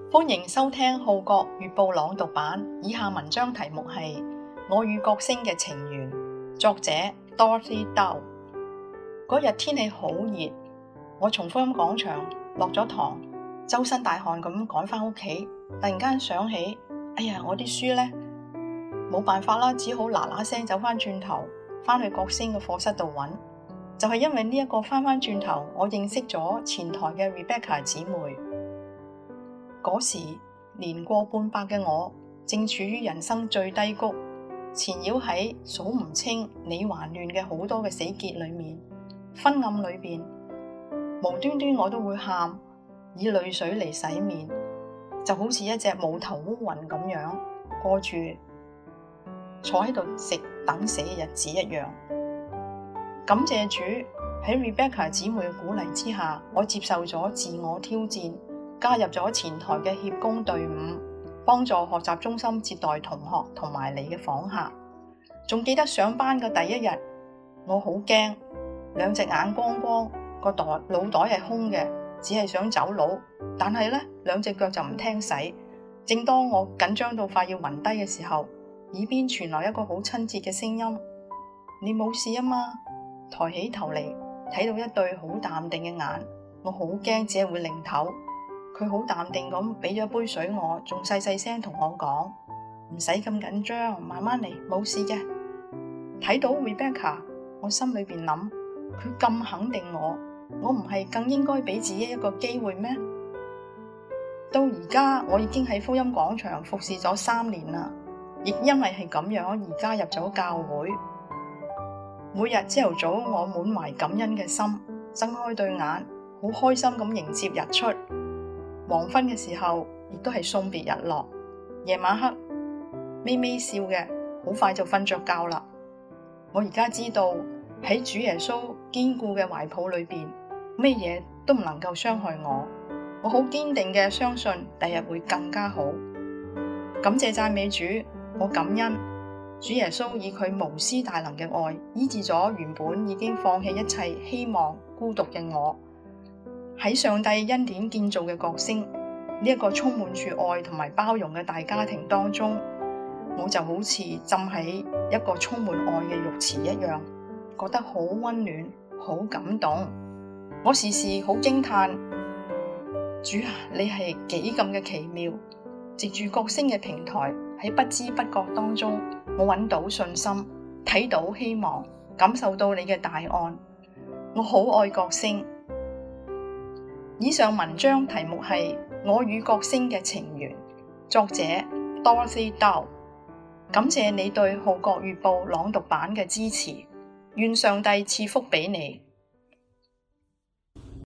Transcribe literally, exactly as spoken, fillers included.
歡迎收聽《號角月報》朗讀版。以下文章題目係《我與角星嘅情緣》，作者 Dorothy Dow。嗰日天氣好熱，我從福音廣場落咗堂，周身大汗咁趕返屋企。突然間想起，哎呀，我啲書呢？冇辦法啦，只好嗱嗱聲走返轉頭，返去角星嘅課室度揾。就係因為呢一個返返轉頭，我認識咗前台嘅 Rebecca 姊妹。嗰時年過半百嘅我，正處於人生最低谷，纏繞喺數唔清理還亂嘅好多嘅死結裏面，昏暗裏邊，無端端我都會喊，以淚水嚟洗面，就好似一隻無頭烏雲咁樣過住坐喺度食等死嘅日子一樣。感謝主，喺 Rebecca 姊妹嘅鼓勵之下，我接受咗自我挑戰，加入咗前台嘅協工隊伍，幫助學習中心接待同學同埋你嘅訪客。仲記得上班嘅第一日，我好驚，兩隻眼光光，個袋腦袋係空嘅，只係想走佬，但係呢，兩隻腳就唔聽使。正當我緊張到快要暈低嘅時候，耳邊傳來一個好親切嘅聲音：你冇事啊嘛？抬起頭嚟，睇到一對好淡定嘅眼，我好驚只係會擰頭。佢好淡定咁俾咗一杯水我，仲細細聲同我講：唔使咁緊張，慢慢嚟，冇事嘅。睇到 Rebecca， 我心裏邊諗，佢咁肯定我，我唔係更應該俾自己一個機會咩？到而家我已經喺福音廣場服侍咗三年啦，亦因為係咁樣而加入咗教會。每日朝頭早我滿懷感恩嘅心，睜開對眼，好開心咁迎接日出。黃昏嘅時候，亦都係送別日落。夜晚黑，微微笑嘅，好快就瞓着覺啦。我而家知道喺主耶穌堅固嘅懷抱裏邊，咩嘢都唔能夠傷害我。我好堅定嘅相信，第日會更加好。感謝讚美主，我感恩主耶穌以佢無私大能嘅愛，醫治咗原本已經放棄一切希望、孤獨嘅我。喺上帝恩典建造嘅角星，呢一個充滿住愛同埋包容嘅大家庭當中，我就好似浸喺一個充滿愛嘅浴池一樣，覺得好溫暖、好感動。我時時好驚嘆，主啊，你係幾咁嘅奇妙！藉住角星嘅平台，喺不知不覺當中，我揾到信心，睇到希望，感受到你嘅大愛。我好愛角星。以上文章題目係《我與角星嘅情緣》，作者 Dorothy Dow。感謝你對《號角月報》朗讀版嘅支持，願上帝賜福俾你。